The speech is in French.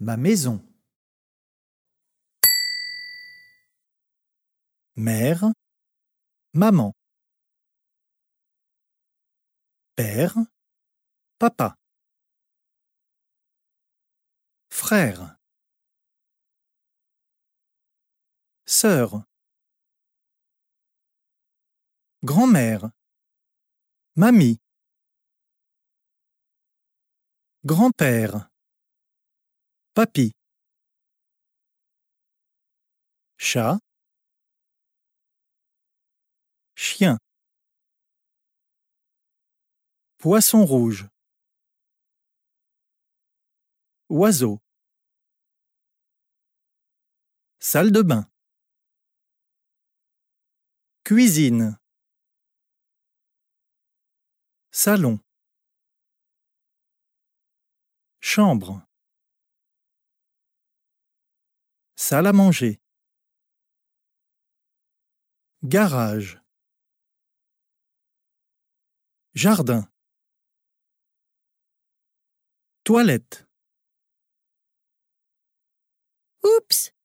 ma maison. Mère, maman. Père, papa. Frère. Sœur. Grand-mère. Mamie. Grand-père. Papy. Chat. Chien. Poisson rouge. Oiseau. Salle de bain. Cuisine. Salon. Chambre. Salle à manger. Garage. Jardin. Toilette. Oups!